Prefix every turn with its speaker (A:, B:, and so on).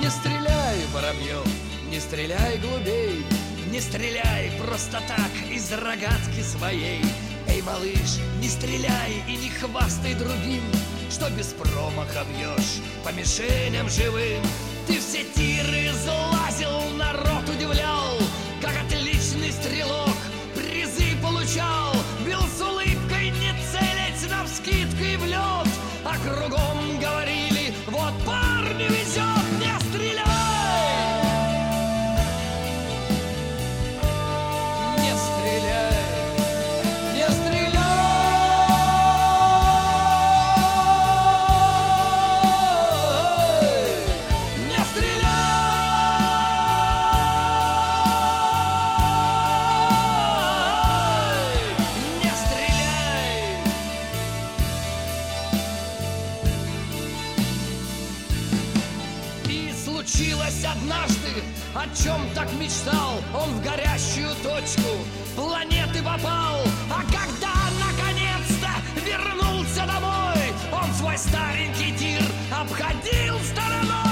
A: Не стреляй, воробьев, не стреляй, голубей, не стреляй просто так из рогатки своей. Эй, малыш, не стреляй и не хвастай другим, что без промаха бьешь по мишеням живым. Ты все тиры залазил, народ удивлял, как отличный стрелок призы получал. Бил с улыбкой, не целясь навскидку и в лед, а кругом говорили: вот парню везет, не стреляй! Не стреляй, не стреляй! Не стреляй! Не стреляй! И случилось однажды, о чем так мечтал, он в горящую точку планеты попал. А когда наконец-то вернулся домой, он свой старенький тир обходил стороной.